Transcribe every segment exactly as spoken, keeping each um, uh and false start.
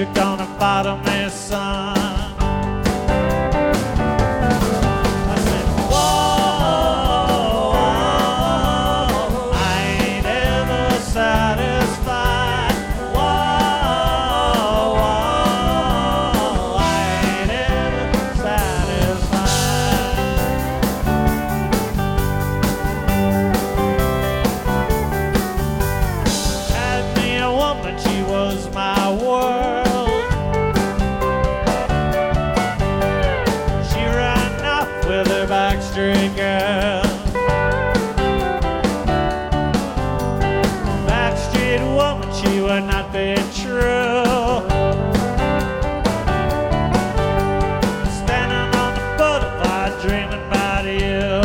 you're gonna bother me, son. I said, whoa, I ain't ever satisfied. Whoa, I ain't ever satisfied. Had me a woman, she was my world. She ran off with her Backstreet girl. Backstreet woman, she would not be true. Standing on the boulevard dreaming about you.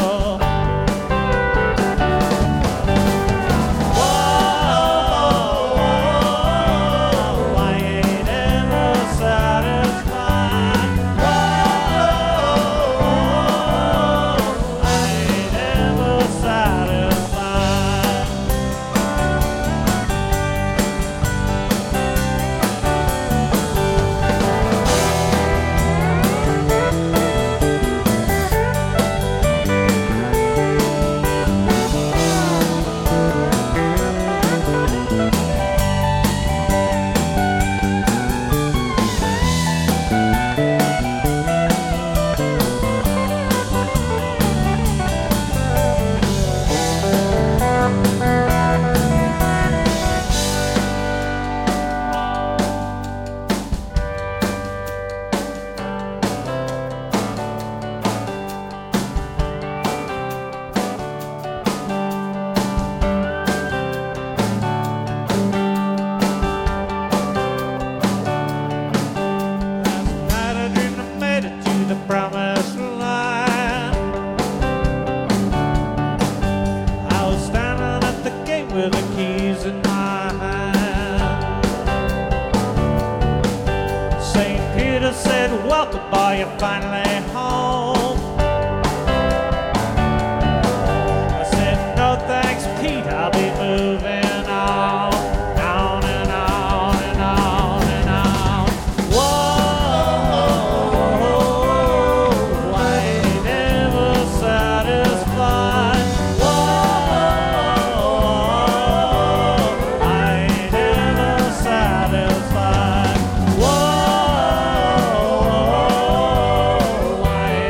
The promised land. I was standing at the gate with the keys in my hand. Saint Peter said, welcome boy, you're finally home. I said, no thanks Pete, I'll be moving on, on and on and on and on. Whoa, satisfied. Whoa,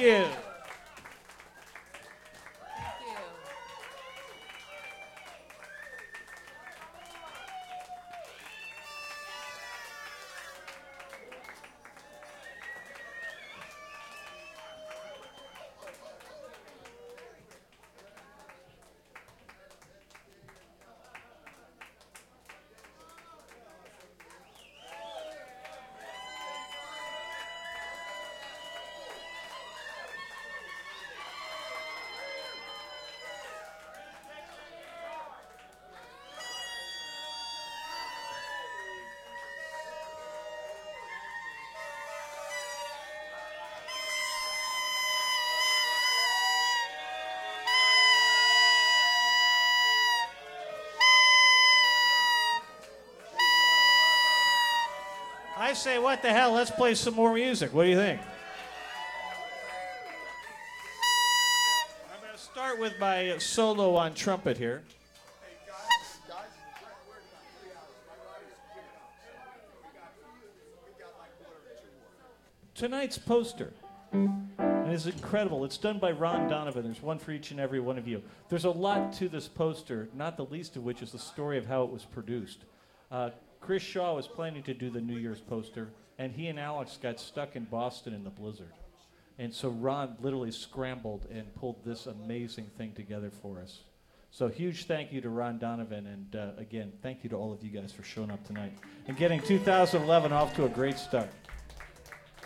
you. I say, what the hell? Let's play some more music. What do you think? I'm going to start with my solo on trumpet here. Tonight's poster is incredible. It's done by Ron Donovan. There's one for each and every one of you. There's a lot to this poster, not the least of which is the story of how it was produced. Uh, Chris Shaw was planning to do the New Year's poster, and he and Alex got stuck in Boston in the blizzard. And so Ron literally scrambled and pulled this amazing thing together for us. So huge thank you to Ron Donovan, and uh, again, thank you to all of you guys for showing up tonight and getting two thousand eleven off to a great start.